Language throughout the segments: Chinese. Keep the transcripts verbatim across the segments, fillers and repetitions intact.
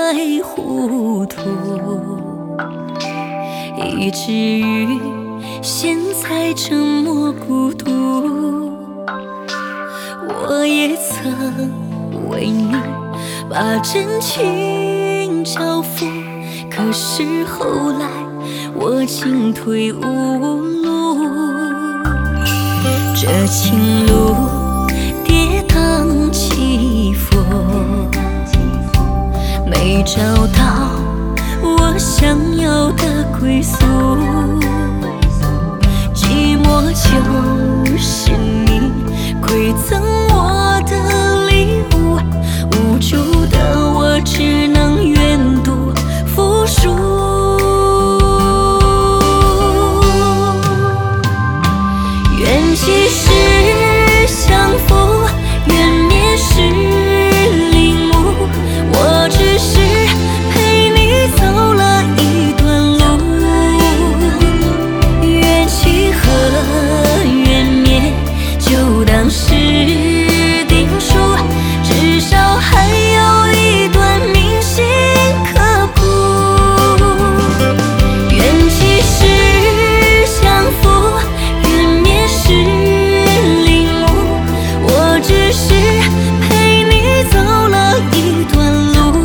糊涂，以至于现在这么孤独。我也曾为你把真情交付，可是后来我进退无路。这情路跌宕起伏，没找到我想要的归宿。寂寞就是你馈赠我的礼物，无助的我只能愿赌服输。缘起时相负，缘灭时领悟，我只是陪你走了一段路。缘起和缘灭就当是定数，至少还有一段铭心刻骨。缘起时相负，缘灭时领悟，我只是陪你走了一段路。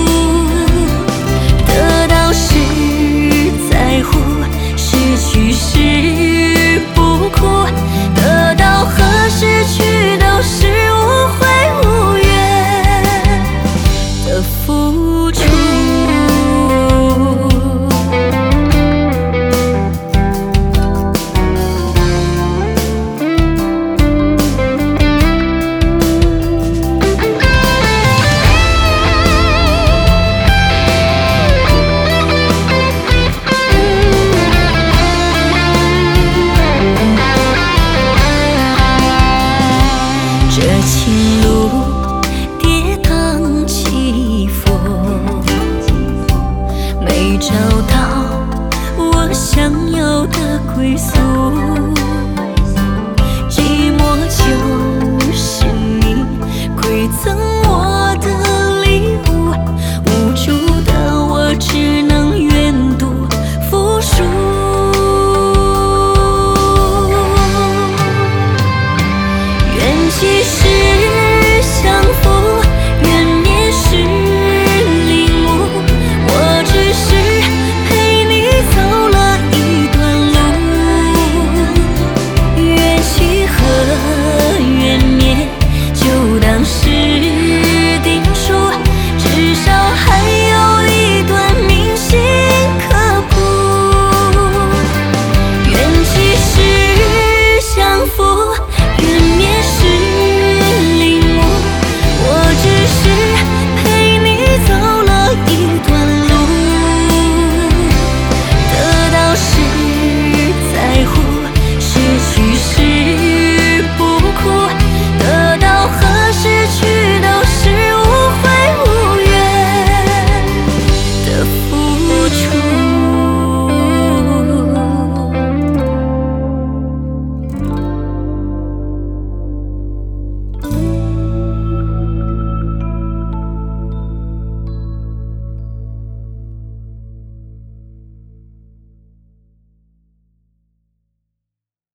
得到是在乎，失去是不哭，得到和失去都是无悔无怨的付出。这情路跌宕起伏，没找到我想要的归宿。